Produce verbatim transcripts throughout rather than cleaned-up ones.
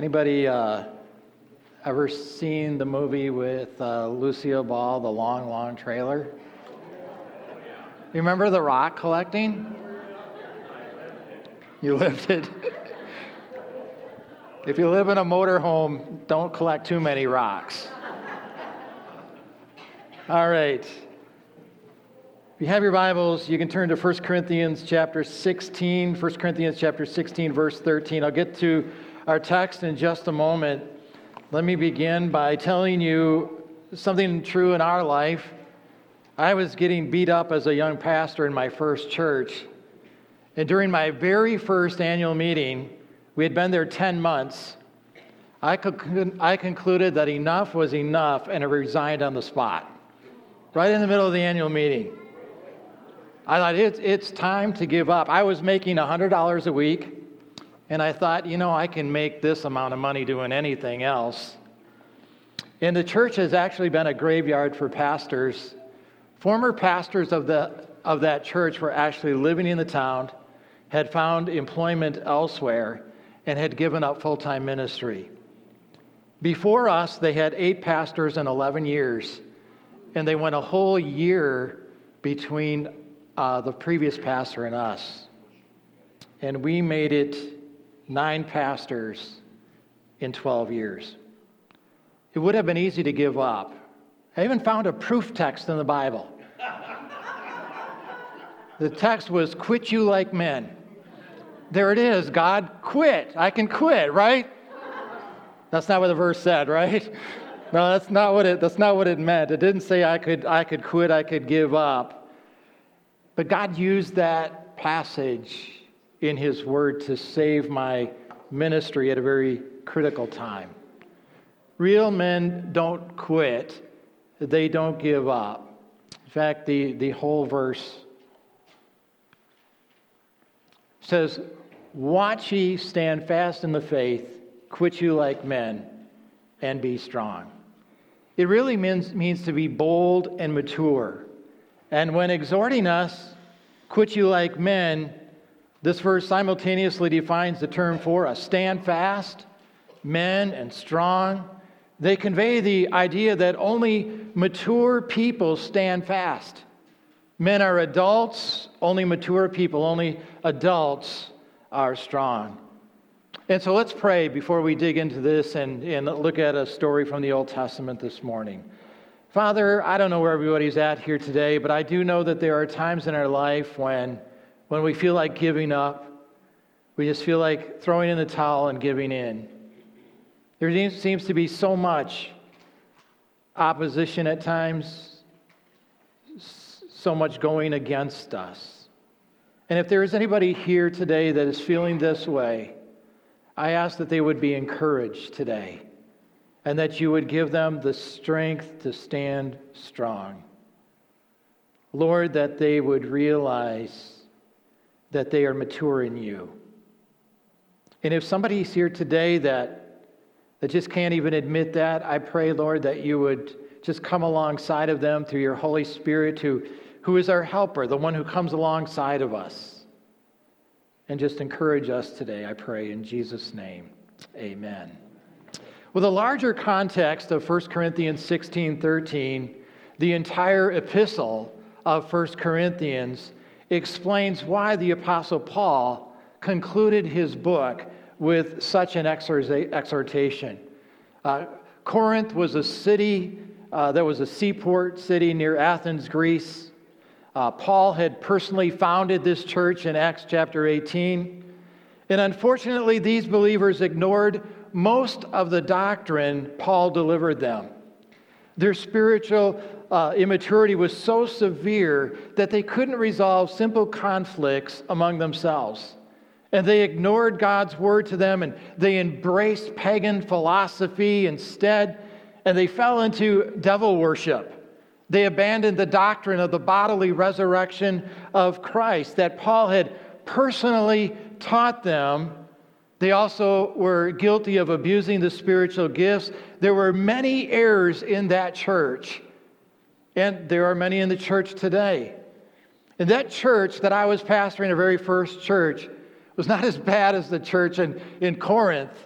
Anybody uh, ever seen the movie with uh, Lucille Ball, The Long, Long Trailer? You remember the rock collecting? You lived it. If you live in a motorhome, don't collect too many rocks. All right. If you have your Bibles, you can turn to First Corinthians chapter sixteen. First Corinthians chapter sixteen, verse thirteen. I'll get to our text in just a moment. Let me begin by telling you something true in our life. I was getting beat up as a young pastor in my first church. And during my very first annual meeting, we had been there ten months. I, con- I concluded that enough was enough, and I resigned on the spot, right in the middle of the annual meeting. I thought, it's, it's time to give up. I was making one hundred dollars a week, and I thought, you know, I can make this amount of money doing anything else. And the church has actually been a graveyard for pastors. Former pastors of, the, of that church were actually living in the town, had found employment elsewhere, and had given up full-time ministry. Before us, they had eight pastors in eleven years, and they went a whole year between uh, the previous pastor and us. And we made it nine pastors in twelve years. It would have been easy to give up. I even found a proof text in the Bible. The text was, "Quit you like men." There it is. God, quit. I can quit, right? That's not what the verse said, right? No, that's not what it that's not what it meant. It didn't say I could I could quit, I could give up. But God used that passage in his word to save my ministry at a very critical time. Real men don't quit. They don't give up. In fact, the, the whole verse says, "Watch ye, stand fast in the faith, quit you like men, and be strong." It really means, means to be bold and mature. And when exhorting us, quit you like men, this verse simultaneously defines the term for us. Stand fast, men, and strong. They convey the idea that only mature people stand fast. Men are adults, only mature people, only adults are strong. And so let's pray before we dig into this and, and look at a story from the Old Testament this morning. Father, I don't know where everybody's at here today, but I do know that there are times in our life when, when we feel like giving up. We just feel like throwing in the towel and giving in. There seems to be so much opposition at times, so much going against us. And if there is anybody here today that is feeling this way, I ask that they would be encouraged today and that you would give them the strength to stand strong. Lord, that they would realize that they are mature in you. And if somebody's here today that, that just can't even admit that, I pray, Lord, that you would just come alongside of them through your Holy Spirit, who, who is our helper, the one who comes alongside of us. And just encourage us today, I pray, in Jesus' name. Amen. Well, the larger context of First Corinthians sixteen thirteen, the entire epistle of First Corinthians, explains why the Apostle Paul concluded his book with such an exhortation. Uh, Corinth was a city uh, that was a seaport city near Athens, Greece. Uh, Paul had personally founded this church in Acts chapter eighteen. And unfortunately, these believers ignored most of the doctrine Paul delivered them. Their spiritual uh, immaturity was so severe that they couldn't resolve simple conflicts among themselves. And they ignored God's word to them, and they embraced pagan philosophy instead, and they fell into devil worship. They abandoned the doctrine of the bodily resurrection of Christ that Paul had personally taught them. They also were guilty of abusing the spiritual gifts. There were many errors in that church, and there are many in the church today. And that church that I was pastoring, the very first church, was not as bad as the church in, in Corinth,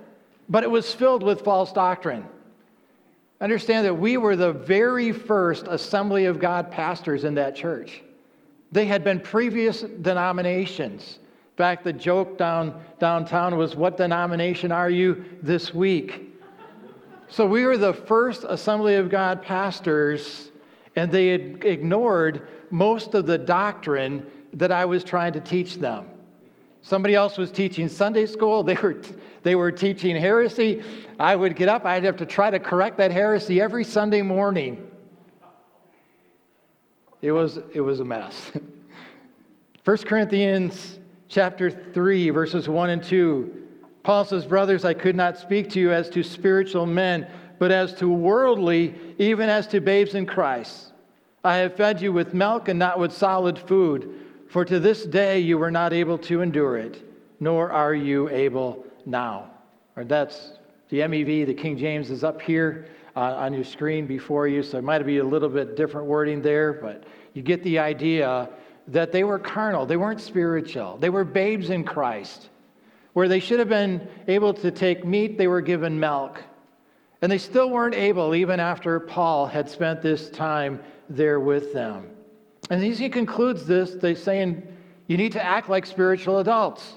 but it was filled with false doctrine. Understand that we were the very first Assembly of God pastors in that church. They had been previous denominations. In fact, the joke down downtown was, "What denomination are you this week?" So we were the first Assembly of God pastors, and they had ignored most of the doctrine that I was trying to teach them. Somebody else was teaching Sunday school. They were they were teaching heresy. I would get up. I'd have to try to correct that heresy every Sunday morning. It was it was a mess. First Corinthians chapter three, verses one and two. Paul says, "Brothers, I could not speak to you as to spiritual men, but as to worldly, even as to babes in Christ. I have fed you with milk and not with solid food, for to this day you were not able to endure it, nor are you able now." Or that's the M E V, the King James is up here uh, on your screen before you, so it might be a little bit different wording there, but you get the idea that they were carnal, they weren't spiritual, they were babes in Christ. Where they should have been able to take meat, they were given milk. And they still weren't able, even after Paul had spent this time there with them. And as he concludes this, they're saying, you need to act like spiritual adults.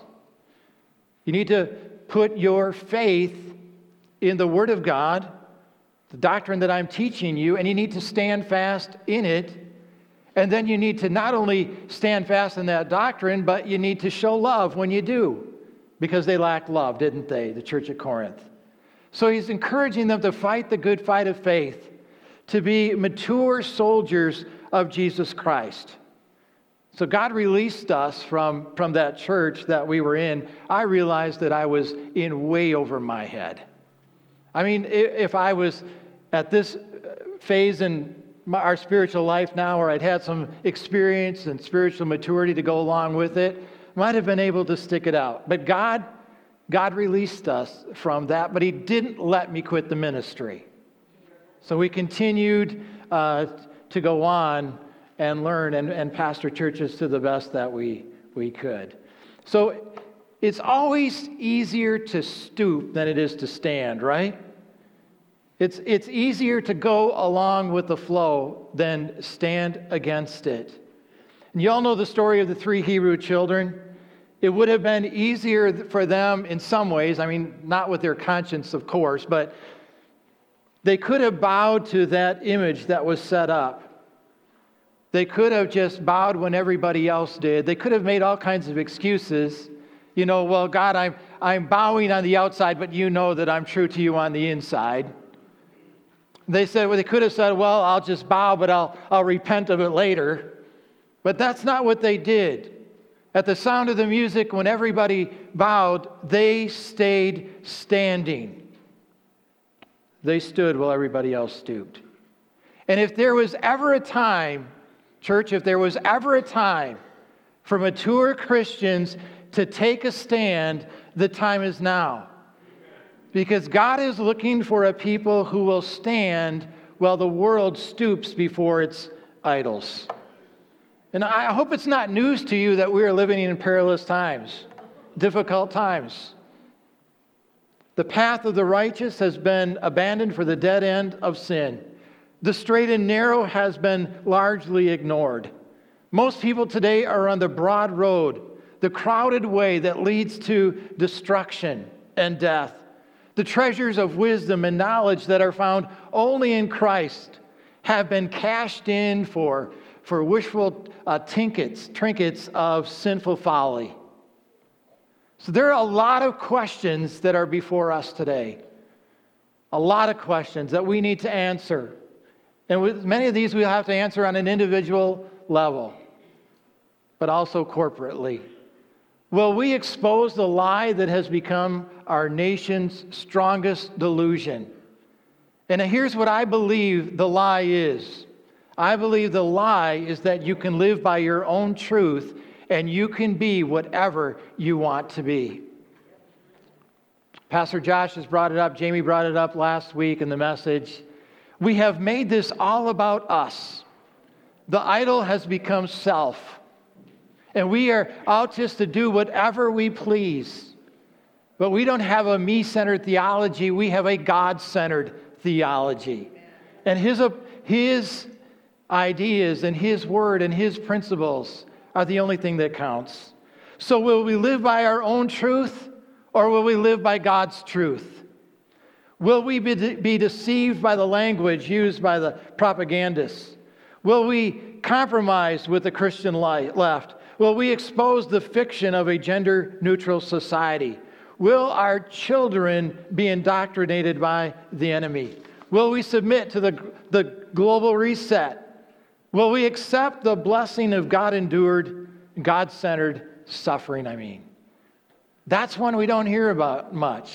You need to put your faith in the Word of God, the doctrine that I'm teaching you, and you need to stand fast in it. And then you need to not only stand fast in that doctrine, but you need to show love when you do. Because they lacked love, didn't they, the church at Corinth? So he's encouraging them to fight the good fight of faith, to be mature soldiers of Jesus Christ. So God released us from, from that church that we were in. I realized that I was in way over my head. I mean, if I was at this phase in my, our spiritual life now, where I'd had some experience and spiritual maturity to go along with it, might have been able to stick it out. But God, God released us from that, but He didn't let me quit the ministry. So we continued uh, to go on and learn and, and pastor churches to the best that we, we could. So it's always easier to stoop than it is to stand, right? It's, it's easier to go along with the flow than stand against it. And you all know the story of the three Hebrew children. It would have been easier for them in some ways, I mean, not with their conscience, of course, but they could have bowed to that image that was set up. They could have just bowed when everybody else did. They could have made all kinds of excuses. You know, well, God, I'm, I'm bowing on the outside, but you know that I'm true to you on the inside. They said, well, they could have said, well, I'll just bow, but I'll, I'll repent of it later. But that's not what they did. At the sound of the music, when everybody bowed, they stayed standing. They stood while everybody else stooped. And if there was ever a time, church, if there was ever a time for mature Christians to take a stand, the time is now. Because God is looking for a people who will stand while the world stoops before its idols. And I hope it's not news to you that we are living in perilous times, difficult times. The path of the righteous has been abandoned for the dead end of sin. The straight and narrow has been largely ignored. Most people today are on the broad road, the crowded way that leads to destruction and death. The treasures of wisdom and knowledge that are found only in Christ have been cashed in for for wishful uh, trinkets, trinkets of sinful folly. So there are a lot of questions that are before us today. A lot of questions that we need to answer. And with many of these we'll have to answer on an individual level, but also corporately. Will we expose the lie that has become our nation's strongest delusion? And here's what I believe the lie is. I believe the lie is that you can live by your own truth and you can be whatever you want to be. Pastor Josh has brought it up. Jamie brought it up last week in the message. We have made this all about us. The idol has become self. And we are out just to do whatever we please. But we don't have a me-centered theology. We have a God-centered theology. And his, his ideas and his word and his principles are the only thing that counts. So will we live by our own truth, or will we live by God's truth? Will we be, de- be deceived by the language used by the propagandists? Will we compromise with the Christian light, left? Will we expose the fiction of a gender-neutral society? Will our children be indoctrinated by the enemy? Will we submit to the, the global reset? Will we accept the blessing of God-endured, God-centered suffering, I mean? That's one we don't hear about much.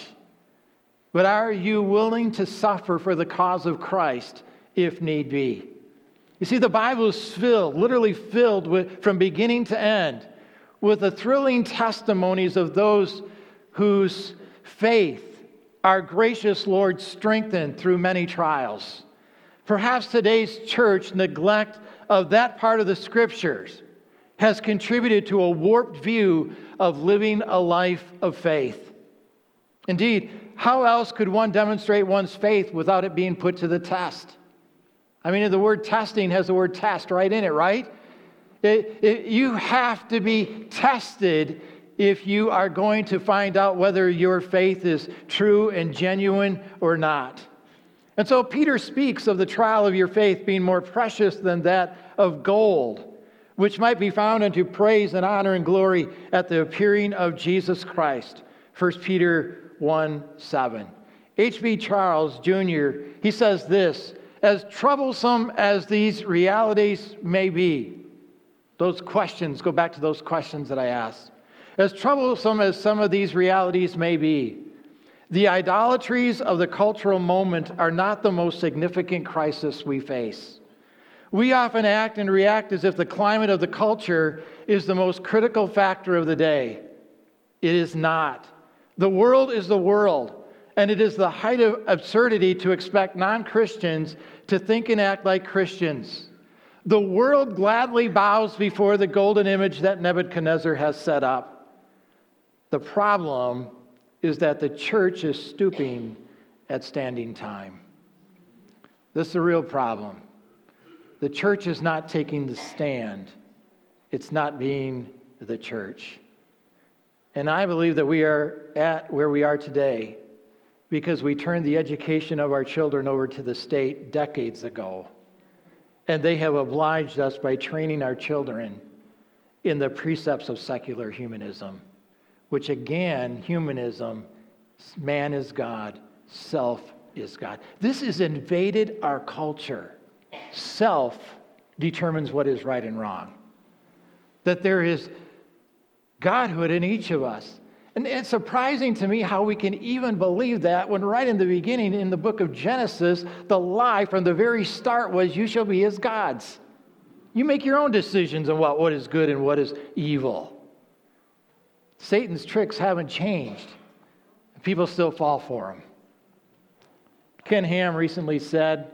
But are you willing to suffer for the cause of Christ if need be? You see, the Bible is filled, literally filled with, from beginning to end, with the thrilling testimonies of those whose faith our gracious Lord strengthened through many trials. Perhaps today's church neglect of that part of the Scriptures has contributed to a warped view of living a life of faith. Indeed, how else could one demonstrate one's faith without it being put to the test? I mean, the word testing has the word test right in it, right? It, it, you have to be tested if you are going to find out whether your faith is true and genuine or not. And so Peter speaks of the trial of your faith being more precious than that of gold, which might be found unto praise and honor and glory at the appearing of Jesus Christ. First Peter one seven. H B Charles Junior, he says this: as troublesome as these realities may be, those questions, go back to those questions that I asked. As troublesome as some of these realities may be, the idolatries of the cultural moment are not the most significant crisis we face. We often act and react as if the climate of the culture is the most critical factor of the day. It is not. The world is the world, and it is the height of absurdity to expect non-Christians to think and act like Christians. The world gladly bows before the golden image that Nebuchadnezzar has set up. The problem is that the church is stooping at standing time. This is a real problem. The church is not taking the stand. It's not being the church. And I believe that we are at where we are today because we turned the education of our children over to the state decades ago. And they have obliged us by training our children in the precepts of secular humanism, which again, humanism, man is God, self is God. This has invaded our culture. Self determines what is right and wrong. That there is Godhood in each of us. And it's surprising to me how we can even believe that when right in the beginning in the book of Genesis, the lie from the very start was, you shall be as gods. You make your own decisions on what, what is good and what is evil. Satan's tricks haven't changed. People still fall for them. Ken Ham recently said,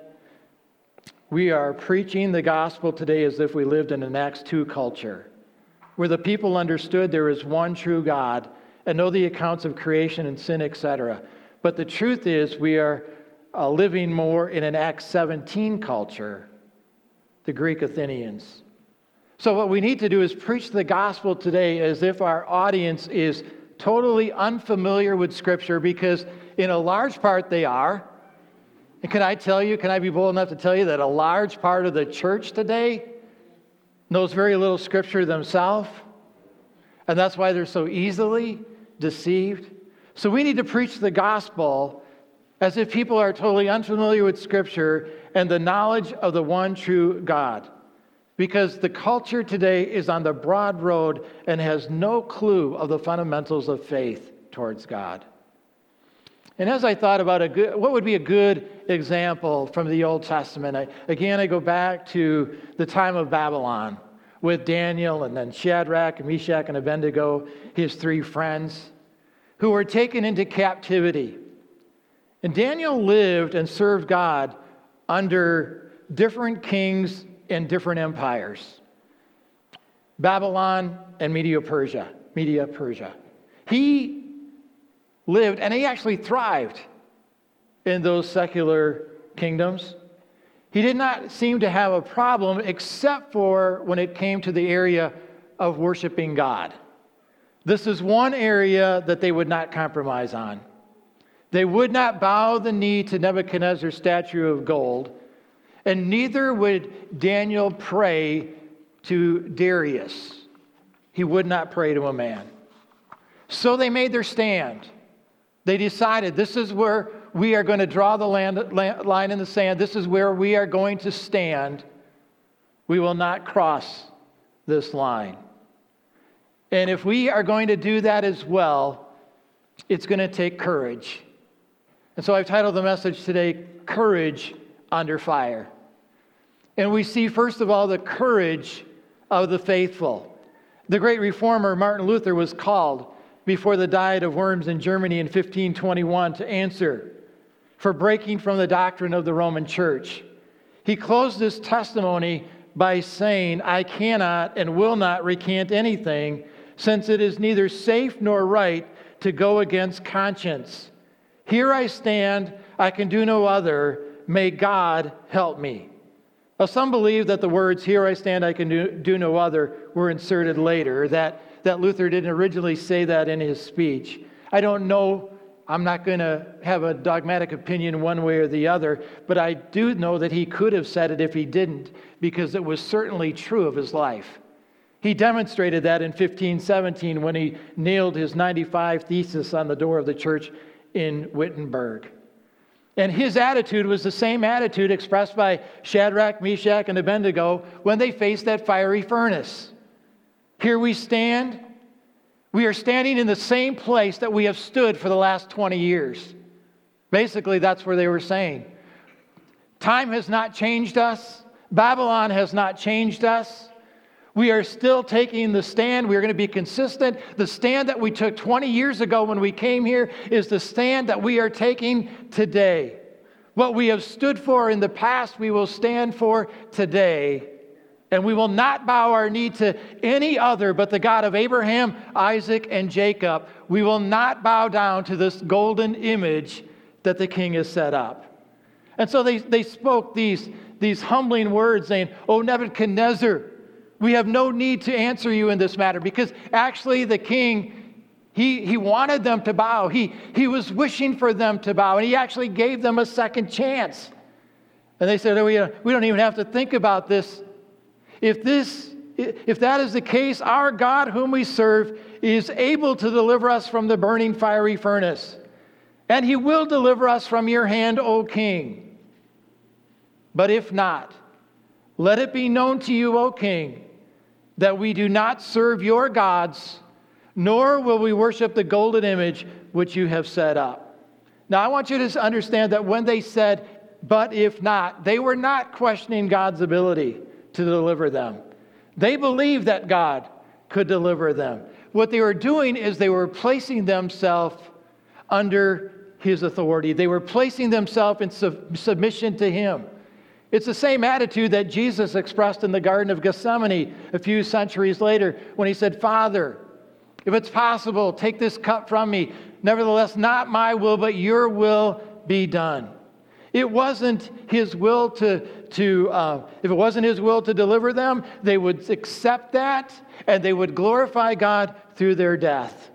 we are preaching the gospel today as if we lived in an Acts two culture, where the people understood there is one true God and know the accounts of creation and sin, et cetera. But the truth is we are uh, living more in an Acts seventeen culture, the Greek Athenians. So what we need to do is preach the gospel today as if our audience is totally unfamiliar with Scripture, because in a large part they are. And can I tell you, can I be bold enough to tell you that a large part of the church today knows very little Scripture themselves? And that's why they're so easily deceived. So we need to preach the gospel as if people are totally unfamiliar with Scripture and the knowledge of the one true God. Because the culture today is on the broad road and has no clue of the fundamentals of faith towards God. And as I thought about a good, what would be a good example from the Old Testament, I, again, I go back to the time of Babylon with Daniel and then Shadrach and Meshach and Abednego, his three friends, who were taken into captivity. And Daniel lived and served God under different kings and different empires. Babylon and Media Persia. Media Persia. He lived, and he actually thrived in those secular kingdoms. He did not seem to have a problem except for when it came to the area of worshiping God. This is one area that they would not compromise on. They would not bow the knee to Nebuchadnezzar's statue of gold, and neither would Daniel pray to Darius. He would not pray to a man. So they made their stand. They decided this is where we are going to draw the land, line in the sand. This is where we are going to stand. We will not cross this line. And if we are going to do that as well, it's going to take courage. And so I've titled the message today, Courage Under Fire. And we see, first of all, the courage of the faithful. The great reformer Martin Luther was called before the Diet of Worms in Germany in fifteen twenty-one to answer for breaking from the doctrine of the Roman Church. He closed his testimony by saying, I cannot and will not recant anything, since it is neither safe nor right to go against conscience. Here I stand, I can do no other. May God help me. Now, some believe that the words, here I stand, I can do, do no other, were inserted later, that, that Luther didn't originally say that in his speech. I don't know. I'm not going to have a dogmatic opinion one way or the other, but I do know that he could have said it if he didn't, because it was certainly true of his life. He demonstrated that in fifteen seventeen when he nailed his ninety-five thesis on the door of the church in Wittenberg. And his attitude was the same attitude expressed by Shadrach, Meshach, and Abednego when they faced that fiery furnace. Here we stand. We are standing in the same place that we have stood for the last twenty years. Basically, that's where they were saying. Time has not changed us. Babylon has not changed us. We are still taking the stand. We are going to be consistent. The stand that we took twenty years ago when we came here is the stand that we are taking today. What we have stood for in the past, we will stand for today. And we will not bow our knee to any other but the God of Abraham, Isaac, and Jacob. We will not bow down to this golden image that the king has set up. And so they, they spoke these, these humbling words saying, O Nebuchadnezzar, we have no need to answer you in this matter, because actually the king, he, he wanted them to bow. He, he was wishing for them to bow, and he actually gave them a second chance. And they said, oh, we, we don't even have to think about this. If this, if that is the case, our God whom we serve is able to deliver us from the burning fiery furnace, and he will deliver us from your hand, O king. But if not, let it be known to you, O king, that we do not serve your gods, nor will we worship the golden image which you have set up. Now, I want you to understand that when they said, but if not, they were not questioning God's ability to deliver them. They believed that God could deliver them. What they were doing is they were placing themselves under his authority. They were placing themselves in sub- submission to him. It's the same attitude that Jesus expressed in the Garden of Gethsemane a few centuries later when he said, Father, if it's possible, take this cup from me. Nevertheless, not my will, but your will be done. It wasn't his will to, to uh, if it wasn't his will to deliver them, they would accept that and they would glorify God through their death.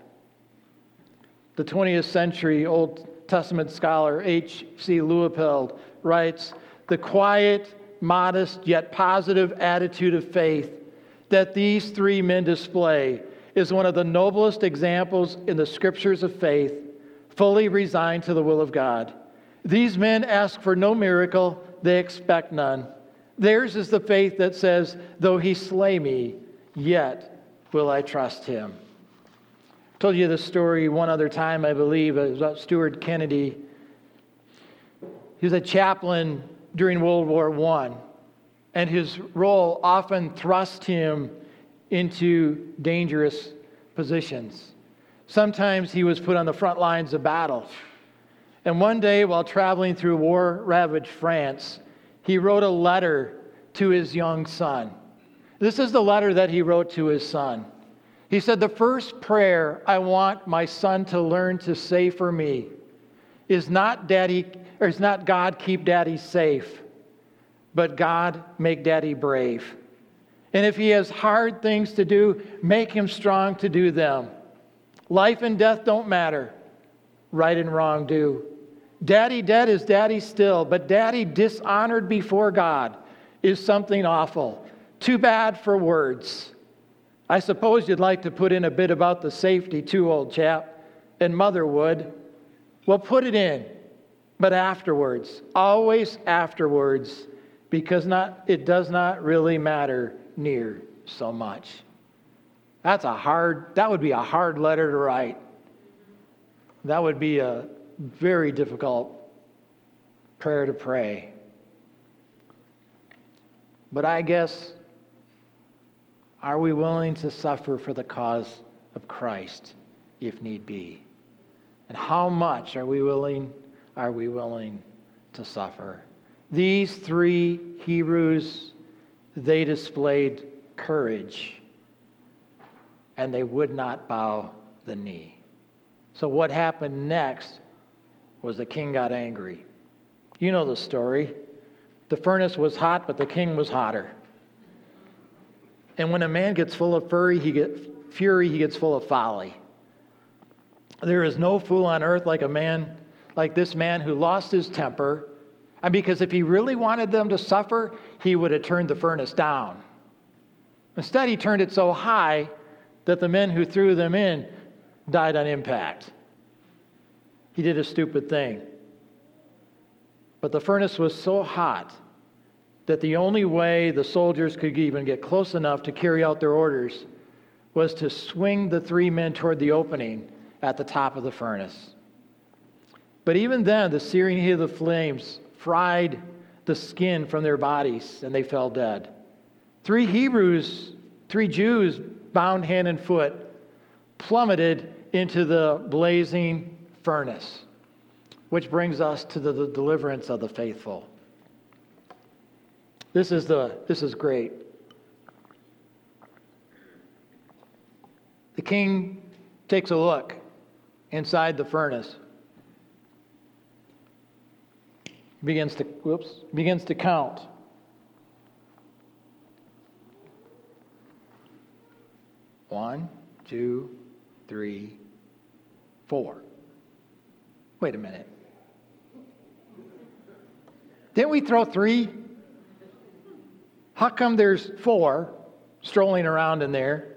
The twentieth century Old Testament scholar H C Lewopeld writes, the quiet, modest, yet positive attitude of faith that these three men display is one of the noblest examples in the scriptures of faith, fully resigned to the will of God. These men ask for no miracle, they expect none. Theirs is the faith that says, though he slay me, yet will I trust him. I told you this story one other time, I believe, it was about Stuart Kennedy. He was a chaplain during World War One, and his role often thrust him into dangerous positions. Sometimes he was put on the front lines of battle. And one day, while traveling through war-ravaged France, he wrote a letter to his young son. This is the letter that he wrote to his son. He said, the first prayer I want my son to learn to say for me is not Daddy, or is not God keep Daddy safe, but God make Daddy brave. And if he has hard things to do, make him strong to do them. Life and death don't matter. Right and wrong do. Daddy dead is Daddy still, but Daddy dishonored before God is something awful. Too bad for words. I suppose you'd like to put in a bit about the safety too, old chap, and Mother would. Well, put it in, but afterwards, always afterwards, because not it does not really matter near so much. That's a hard, that would be a hard letter to write. That would be a very difficult prayer to pray. But I guess, are we willing to suffer for the cause of Christ if need be? And how much are we willing, are we willing to suffer? These three Hebrews, they displayed courage, and they would not bow the knee. So what happened next was the king got angry. You know the story. The furnace was hot, but the king was hotter. And when a man gets full of fury, he gets fury, he gets full of folly. There is no fool on earth like a man, like this man who lost his temper. And because if he really wanted them to suffer, he would have turned the furnace down. Instead, he turned it so high that the men who threw them in died on impact. He did a stupid thing. But the furnace was so hot that the only way the soldiers could even get close enough to carry out their orders was to swing the three men toward the opening at the top of the furnace. But even then, the searing heat of the flames fried the skin from their bodies, and they fell dead. Three Hebrews, three Jews, bound hand and foot, plummeted into the blazing furnace, which brings us to the, the deliverance of the faithful. This is the this is great. The king takes a look inside the furnace. Begins to whoops begins to count. One, two, three, four. Wait a minute. Didn't we throw three? How come there's four strolling around in there?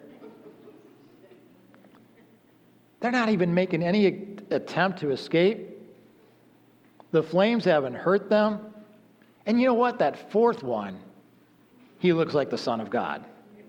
They're not even making any attempt to escape. The flames haven't hurt them. And you know what? That fourth one, he looks like the Son of God.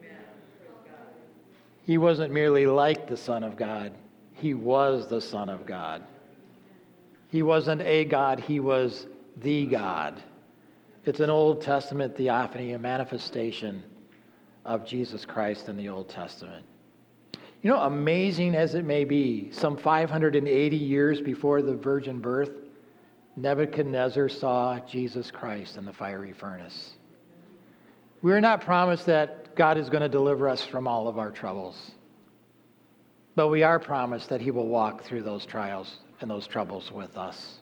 He wasn't merely like the Son of God. He was the Son of God. He wasn't a God. He was the God. It's an Old Testament theophany, a manifestation of Jesus Christ in the Old Testament. You know, amazing as it may be, some five hundred eighty years before the virgin birth, Nebuchadnezzar saw Jesus Christ in the fiery furnace. We're not promised that God is going to deliver us from all of our troubles, but we are promised that he will walk through those trials and those troubles with us.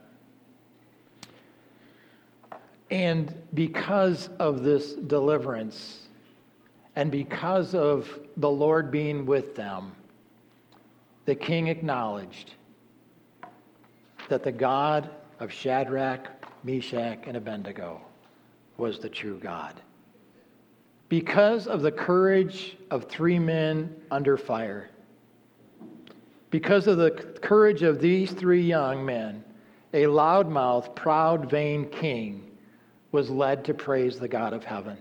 And because of this deliverance, and because of the Lord being with them, the king acknowledged that the God of Shadrach, Meshach, and Abednego was the true God. Because of the courage of three men under fire, because of the courage of these three young men, a loudmouth, proud, vain king was led to praise the God of heaven.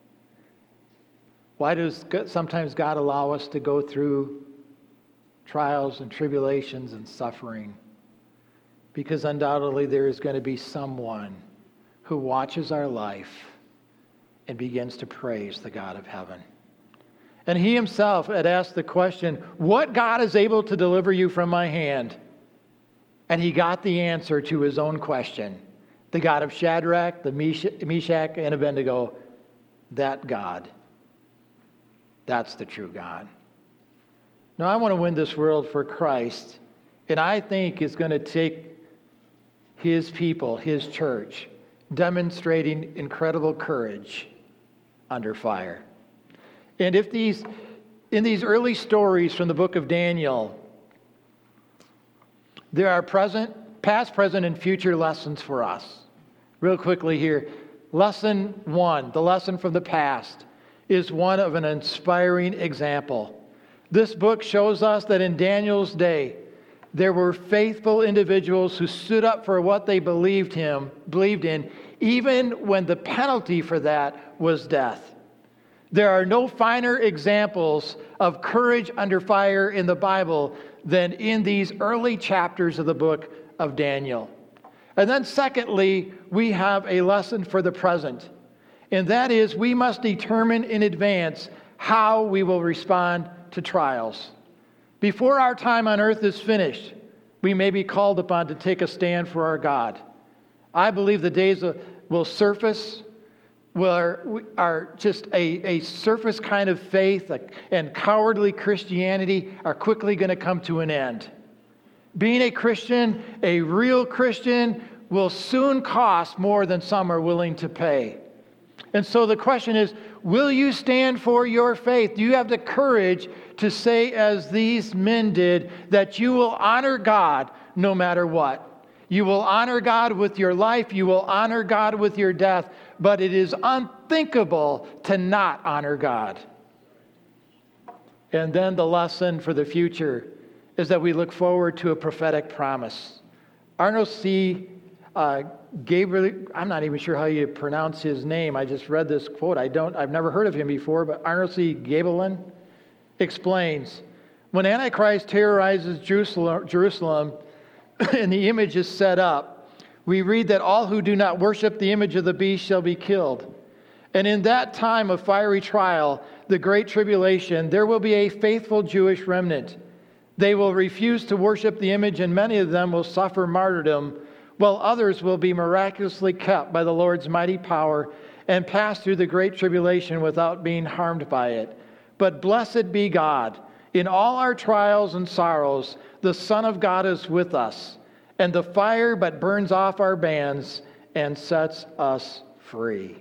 Why does sometimes God allow us to go through trials and tribulations and suffering? Because undoubtedly there is going to be someone who watches our life and begins to praise the God of heaven. And he himself had asked the question, what God is able to deliver you from my hand? And he got the answer to his own question. The God of Shadrach, the Meshach, and Abednego, that God. That's the true God. No, I want to win this world for Christ. And I think it's going to take his people, his church, demonstrating incredible courage under fire. And if these, in these early stories from the book of Daniel, there are present, past, present, and future lessons for us. Real quickly here, lesson one, the lesson from the past, is one of an inspiring example. This book shows us that in Daniel's day, there were faithful individuals who stood up for what they believed him, believed in, even when the penalty for that was death. There are no finer examples of courage under fire in the Bible than in these early chapters of the book of Daniel. And then secondly, we have a lesson for the present. And that is, we must determine in advance how we will respond to trials. Before our time on earth is finished, we may be called upon to take a stand for our God. I believe the days will surface where are just a, a surface kind of faith and cowardly Christianity are quickly going to come to an end. Being a Christian, a real Christian, will soon cost more than some are willing to pay. And so the question is, will you stand for your faith? Do you have the courage to say, as these men did, that you will honor God no matter what? You will honor God with your life. You will honor God with your death. But it is unthinkable to not honor God. And then the lesson for the future is that we look forward to a prophetic promise. Arnold C. Uh, Gabriel, I'm not even sure how you pronounce his name. I just read this quote. I don't, I've never heard of him before, but Arnold C. Gaebelin explains, when Antichrist terrorizes Jerusalem, Jerusalem and the image is set up, we read that all who do not worship the image of the beast shall be killed. And in that time of fiery trial, the great tribulation, there will be a faithful Jewish remnant. They will refuse to worship the image, and many of them will suffer martyrdom, while others will be miraculously kept by the Lord's mighty power and pass through the great tribulation without being harmed by it. But blessed be God. In all our trials and sorrows, the Son of God is with us, and the fire but burns off our bands and sets us free.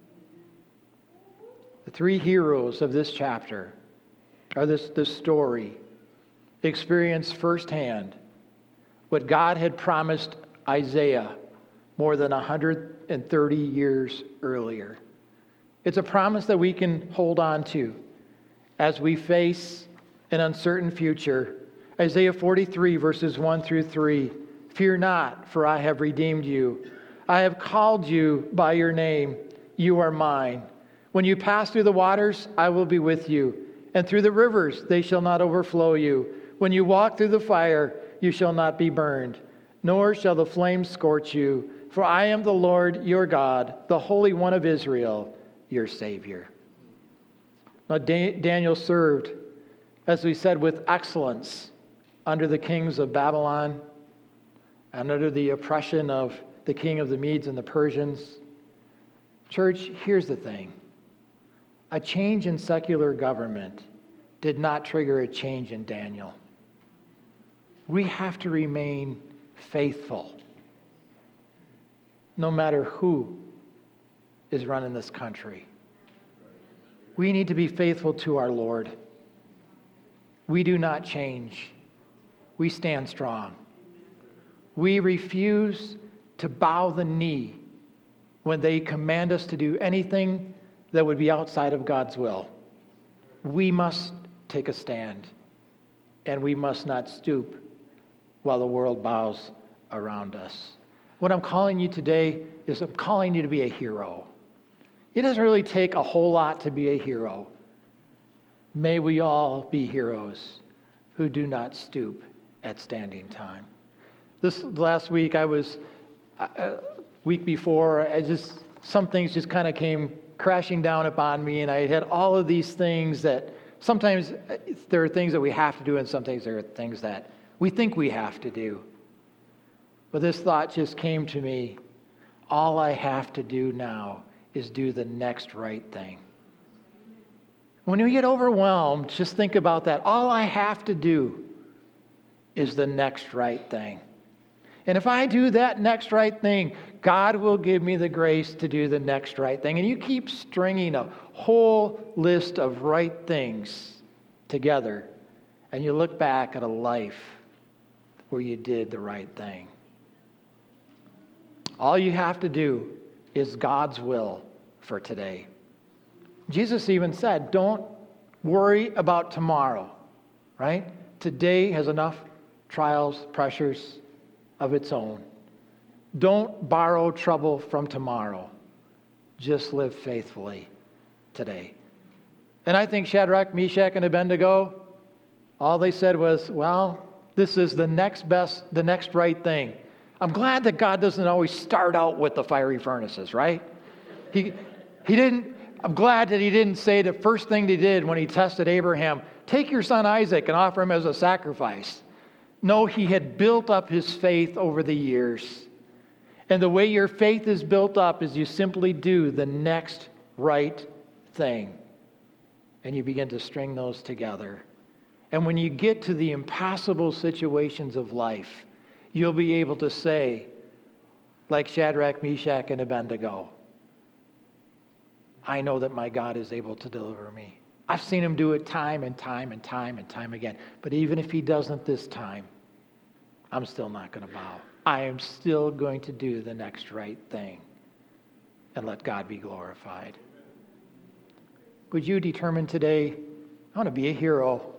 The three heroes of this chapter, or this, this story, experienced firsthand what God had promised Isaiah more than one hundred thirty years earlier. It's a promise that we can hold on to as we face an uncertain future. Isaiah forty-three, verses one through three. Fear not, for I have redeemed you. I have called you by your name. You are mine. When you pass through the waters, I will be with you. And through the rivers, they shall not overflow you. When you walk through the fire, you shall not be burned, nor shall the flames scorch you. For I am the Lord your God, the Holy One of Israel, your Savior. Now Daniel served, as we said, with excellence under the kings of Babylon and under the oppression of the king of the Medes and the Persians. Church, here's the thing. A change in secular government did not trigger a change in Daniel. We have to remain faithful, no matter who is running this country. We need to be faithful to our Lord. We do not change. We stand strong. We refuse to bow the knee when they command us to do anything that would be outside of God's will. We must take a stand, and we must not stoop while the world bows around us. What I'm calling you today is I'm calling you to be a hero. It doesn't really take a whole lot to be a hero. May we all be heroes who do not stoop at standing time. This last week, I was, a week before, I just, some things just kind of came crashing down upon me, and I had all of these things that sometimes there are things that we have to do, and sometimes there are things that we think we have to do. But this thought just came to me. All I have to do now is do the next right thing. When you get overwhelmed, just think about that. All I have to do is the next right thing. And if I do that next right thing, God will give me the grace to do the next right thing. And you keep stringing a whole list of right things together, and you look back at a life where you did the right thing. All you have to do is God's will for today. Jesus even said, don't worry about tomorrow, right? Today has enough trials, pressures of its own. Don't borrow trouble from tomorrow. Just live faithfully today. And I think Shadrach, Meshach, and Abednego, all they said was, well, this is the next best, the next right thing. I'm glad that God doesn't always start out with the fiery furnaces, right? He, he didn't, I'm glad that he didn't say the first thing he did when he tested Abraham, take your son Isaac and offer him as a sacrifice. No, he had built up his faith over the years. And the way your faith is built up is you simply do the next right thing. And you begin to string those together. And when you get to the impossible situations of life, you'll be able to say, like Shadrach, Meshach, and Abednego, I know that my God is able to deliver me. I've seen him do it time and time and time and time again. But even if he doesn't this time, I'm still not going to bow. I am still going to do the next right thing and let God be glorified. Would you determine today, I want to be a hero?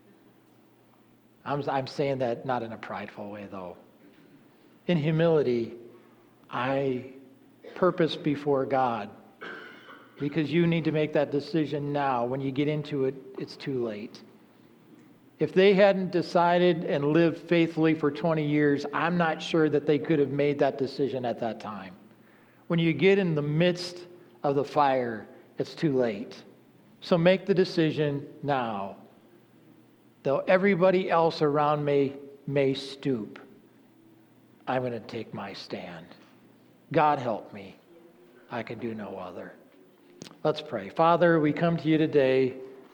I'm, I'm saying that not in a prideful way, though. In humility, I purpose before God, because you need to make that decision now. When you get into it, it's too late. If they hadn't decided and lived faithfully for twenty years, I'm not sure that they could have made that decision at that time. When you get in the midst of the fire, it's too late. So make the decision now. Though everybody else around me may stoop, I'm going to take my stand. God help me. I can do no other. Let's pray. Father, we come to you today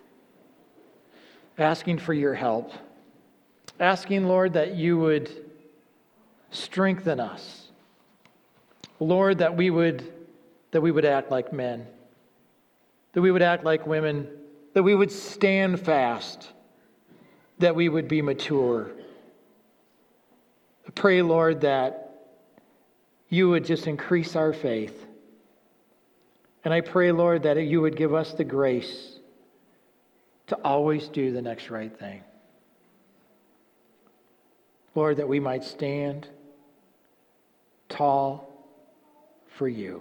asking for your help. Asking, Lord, that you would strengthen us. Lord, that we would that we would act like men. That we would act like women. That we would stand fast. That we would be mature. I pray, Lord, that you would just increase our faith. And I pray, Lord, that you would give us the grace to always do the next right thing. Lord, that we might stand tall for you.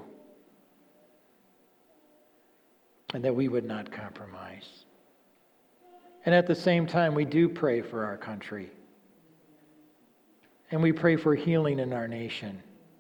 And that we would not compromise. And at the same time, we do pray for our country. And we pray for healing in our nation.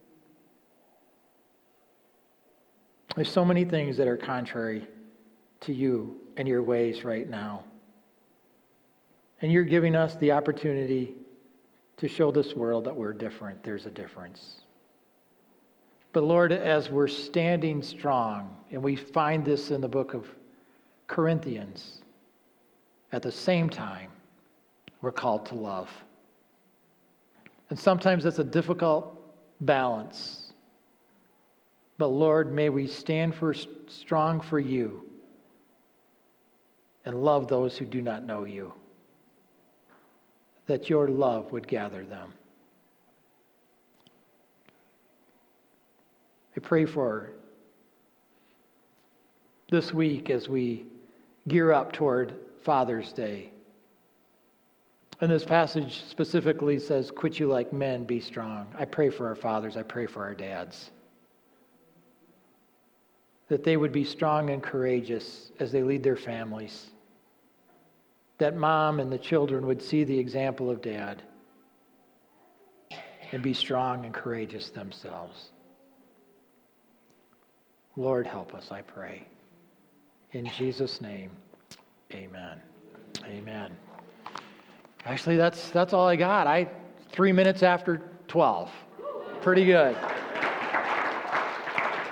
There's so many things that are contrary to you and your ways right now. And you're giving us the opportunity to show this world that we're different. There's a difference. But Lord, as we're standing strong, and we find this in the book of Corinthians, at the same time, we're called to love. And sometimes that's a difficult balance. But Lord, may we stand for strong for you and love those who do not know you. That your love would gather them. I pray for this week as we gear up toward Father's Day. And this passage specifically says, quit you like men, be strong. I pray for our fathers. I pray for our dads. That they would be strong and courageous as they lead their families. That mom and the children would see the example of dad and be strong and courageous themselves. Lord, help us, I pray. In Jesus' name, amen. Amen. Actually, that's that's all I got. I three minutes after twelve. Pretty good.